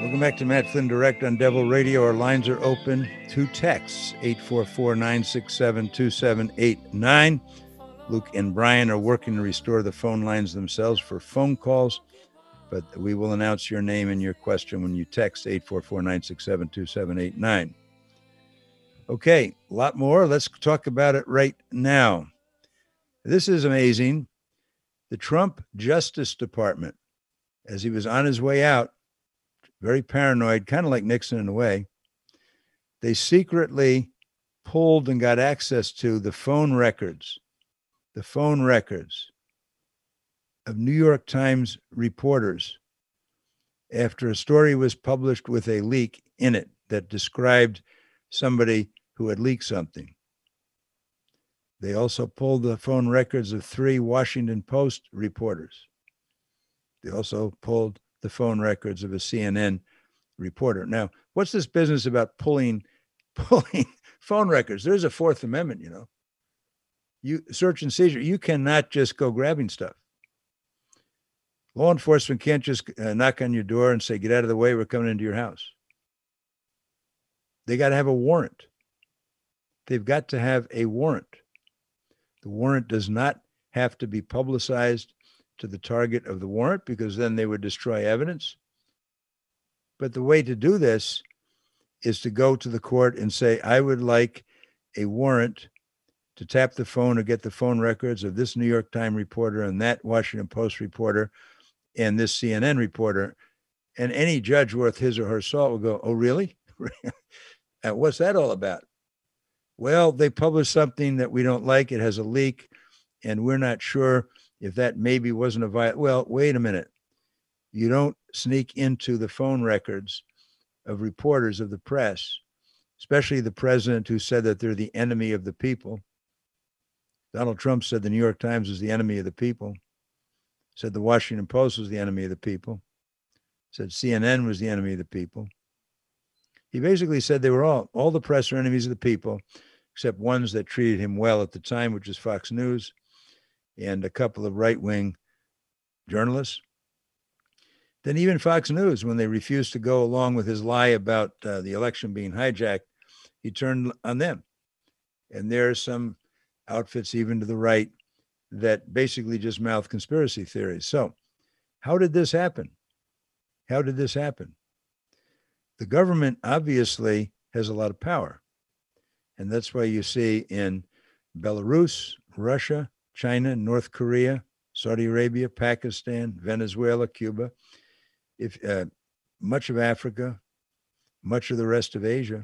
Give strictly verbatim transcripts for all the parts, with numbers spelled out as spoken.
Welcome back to Matt Flynn Direct on Devil Radio. Our lines are open. Two texts, eight four four, nine six seven, two seven eight nine. Luke and Brian are working to restore the phone lines themselves for phone calls, but we will announce your name and your question when you text eight four four, nine six seven, two seven eight nine. Okay, a lot more. Let's talk about it right now. This is amazing. The Trump Justice Department, as he was on his way out, very paranoid, kind of like Nixon in a way, they secretly pulled and got access to the phone records, the phone records of New York Times reporters after a story was published with a leak in it that described somebody who had leaked something. They also pulled the phone records of three Washington Post reporters. They also pulled the phone records of a C N N reporter. Now, what's this business about pulling pulling phone records? There's a Fourth Amendment, you know. You search and seizure. You cannot just go grabbing stuff. Law enforcement can't just uh, knock on your door and say, "Get out of the way, we're coming into your house." They got to have a warrant. They've got to have a warrant. The warrant does not have to be publicized to the target of the warrant, because then they would destroy evidence. But the way to do this is to go to the court and say, I would like a warrant to tap the phone or get the phone records of this New York Times reporter and that Washington Post reporter and this C N N reporter. And any judge worth his or her salt will go, oh, really? And what's that all about? Well, they published something that we don't like. It has a leak, and we're not sure if that maybe wasn't a violation. Well, wait a minute. You don't sneak into the phone records of reporters of the press, especially the president who said that they're the enemy of the people. Donald Trump said the New York Times was the enemy of the people, said the Washington Post was the enemy of the people, said C N N was the enemy of the people. He basically said they were all, all the press are enemies of the people, except ones that treated him well at the time, which is Fox News and a couple of right-wing journalists. Then even Fox News, when they refused to go along with his lie about uh, the election being hijacked, he turned on them. And there are some outfits even to the right that basically just mouth conspiracy theories. So how did this happen? How did this happen? The government obviously has a lot of power. And that's why you see in Belarus, Russia, China, North Korea, Saudi Arabia, Pakistan, Venezuela, Cuba, if uh, much of Africa, much of the rest of Asia,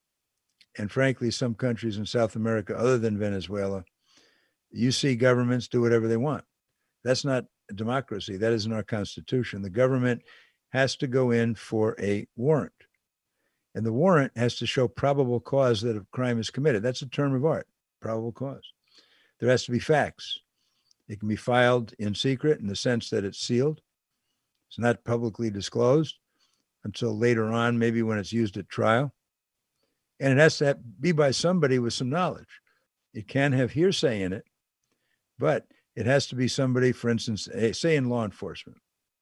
and frankly, some countries in South America other than Venezuela, you see governments do whatever they want. That's not a democracy. That isn't our Constitution. The government has to go in for a warrant. And the warrant has to show probable cause that a crime is committed. That's a term of art, probable cause. There has to be facts. It can be filed in secret in the sense that it's sealed. It's not publicly disclosed until later on, maybe when it's used at trial. And it has to be by somebody with some knowledge. It can have hearsay in it, but it has to be somebody, for instance, say in law enforcement,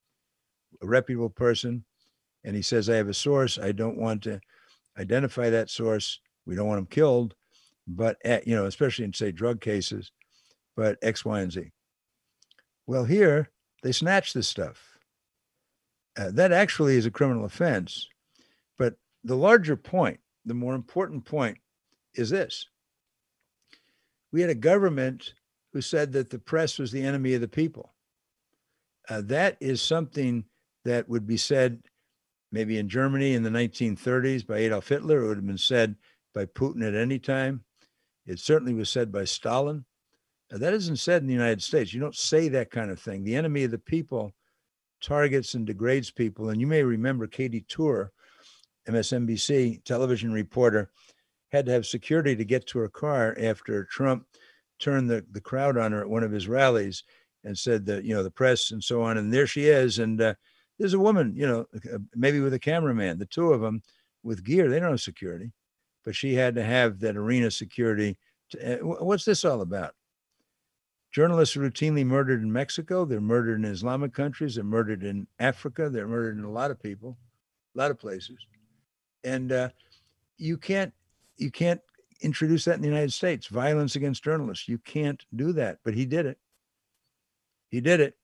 a reputable person, and he says, I have a source. I don't want to identify that source. We don't want him killed, but, at, you know, especially in, say, drug cases, but X, Y, and Z. Well, here, they snatch this stuff. Uh, that actually is a criminal offense. But the larger point, the more important point is this. We had a government who said that the press was the enemy of the people. Uh, that is something that would be said maybe in Germany in the nineteen thirties by Adolf Hitler. It would have been said by Putin at any time. It certainly was said by Stalin. Uh, that isn't said in the United States. You don't say that kind of thing. The enemy of the people targets and degrades people. And you may remember Katie Tour, M S N B C television reporter, had to have security to get to her car after Trump turned the, the crowd on her at one of his rallies and said that, you know, the press and so on. And there she is. And uh, there's a woman, you know, maybe with a cameraman, the two of them with gear. They don't have security, but she had to have that arena security. To, uh, what's this all about? Journalists are routinely murdered in Mexico. They're murdered in Islamic countries. They're murdered in Africa. They're murdered in a lot of people. a lot of places. And uh, you can't you can't introduce that in the United States. Violence against journalists. You can't do that. But he did it. He did it.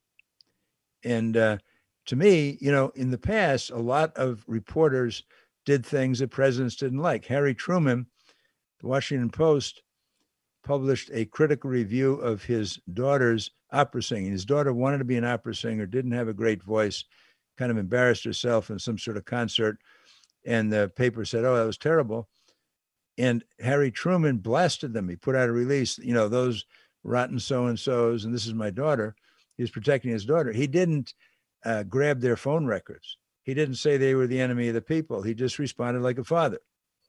And uh, to me, you know, in the past, a lot of reporters did things that presidents didn't like. Harry Truman, the Washington Post, published a critical review of his daughter's opera singing. His daughter wanted to be an opera singer, didn't have a great voice, kind of embarrassed herself in some sort of concert. And the paper said, oh, that was terrible. And Harry Truman blasted them. He put out a release, you know, those rotten so-and-sos, and this is my daughter. He was protecting his daughter. He didn't uh, grab their phone records. He didn't say they were the enemy of the people. He just responded like a father.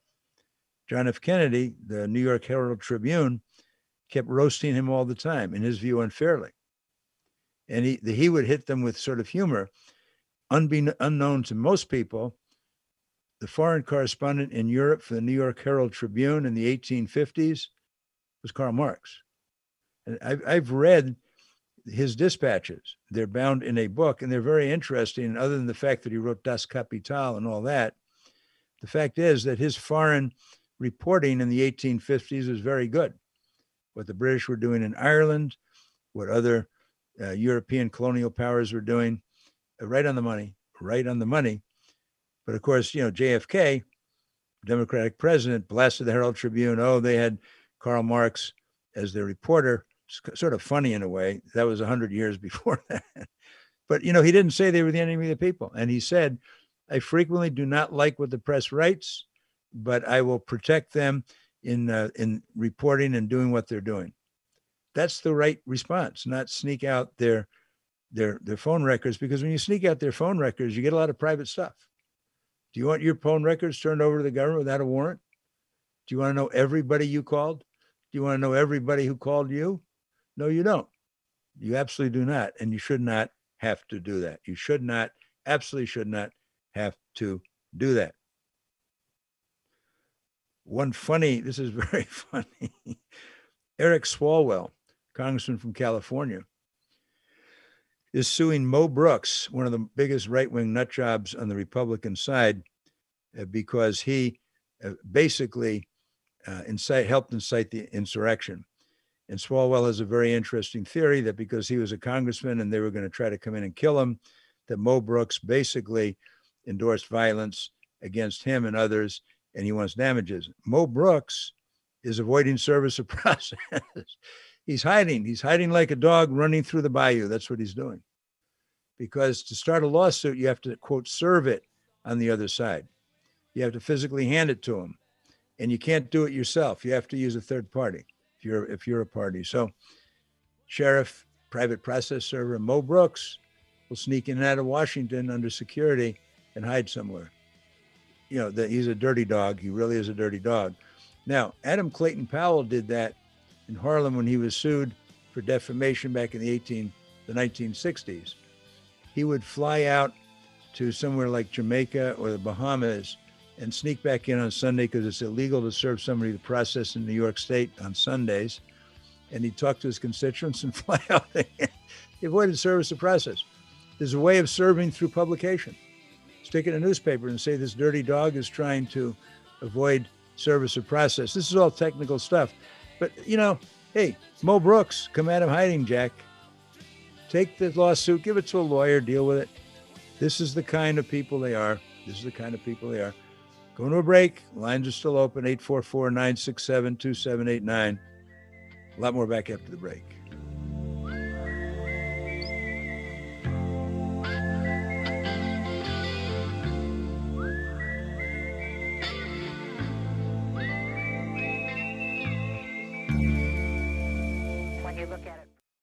John F. Kennedy, the New York Herald Tribune, kept roasting him all the time, in his view, unfairly. And he, he would hit them with sort of humor. Unbe- unknown to most people, the foreign correspondent in Europe for the New York Herald Tribune in the eighteen fifties was Karl Marx. And I've, I've read his dispatches. They're bound in a book, and they're very interesting. And other than the fact that he wrote Das Kapital and all that, the fact is that his foreign reporting in the eighteen fifties was very good. What the British were doing in Ireland, what other uh, European colonial powers were doing, uh, right on the money, right on the money. But of course, you know, J F K, Democratic president, blasted the Herald Tribune. Oh, they had Karl Marx as their reporter. It's sort of funny in a way. That was one hundred years before that. But, you know, he didn't say they were the enemy of the people. And he said, I frequently do not like what the press writes, but I will protect them in uh, in reporting and doing what they're doing. That's the right response, not sneak out their, their, their phone records, because when you sneak out their phone records, you get a lot of private stuff. Do you want your phone records turned over to the government without a warrant? Do you want to know everybody you called? Do you want to know everybody who called you? No, you don't. You absolutely do not. And you should not have to do that. You should not, absolutely should not have to do that. One funny, this is very funny. Eric Swalwell, congressman from California, is suing Mo Brooks, one of the biggest right-wing nut jobs on the Republican side, uh, because he uh, basically uh, incite, helped incite the insurrection. And Swalwell has a very interesting theory that because he was a congressman and they were going to try to come in and kill him, that Mo Brooks basically endorsed violence against him and others, and he wants damages. Mo Brooks is avoiding service of process. He's hiding. He's hiding like a dog running through the bayou. That's what he's doing. Because to start a lawsuit, you have to, quote, serve it on the other side. You have to physically hand it to them. And you can't do it yourself. You have to use a third party if you're if you're a party. So Sheriff, private process server, Mo Brooks will sneak in and out of Washington under security and hide somewhere. You know, that he's a dirty dog. He really is a dirty dog. Now, Adam Clayton Powell did that in Harlem when he was sued for defamation back in the eighteen, the nineteen sixties. He would fly out to somewhere like Jamaica or the Bahamas and sneak back in on Sunday because it's illegal to serve somebody the process in New York State on Sundays. And he'd talk to his constituents and fly out again. He avoided service of process. There's a way of serving through publication. Stick in a newspaper and say this dirty dog is trying to avoid service of process. This is all technical stuff. But, you know, hey, Mo Brooks, come at him hiding, Jack. Take the lawsuit, give it to a lawyer, deal with it. This is the kind of people they are. This is the kind of people they are. Going to a break. Lines are still open, eight four four, nine six seven, two seven eight nine. A lot more back after the break.